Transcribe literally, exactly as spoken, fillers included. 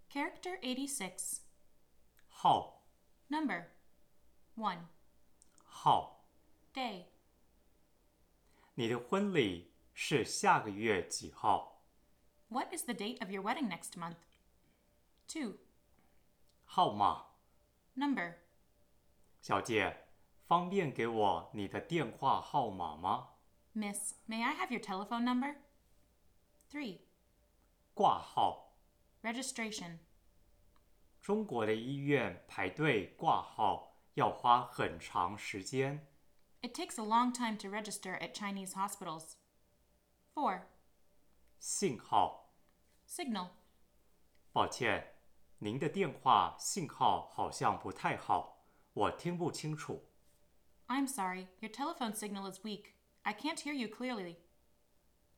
Character eighty-six. 号 Number. one. 号 Day. 你的婚礼是下个月几号？ What is the date of your wedding next month? two. 号码 Number. 小姐，方便给我你的电话号码吗？ Miss, may I have your telephone number? three. 挂号 Registration. 中国的医院排队挂号要花很长时间。 It takes a long time to register at Chinese hospitals. four. 信号 Signal. 抱歉，您的电话信号好像不太好，我听不清楚。 I'm sorry, your telephone signal is weak. I can't hear you clearly.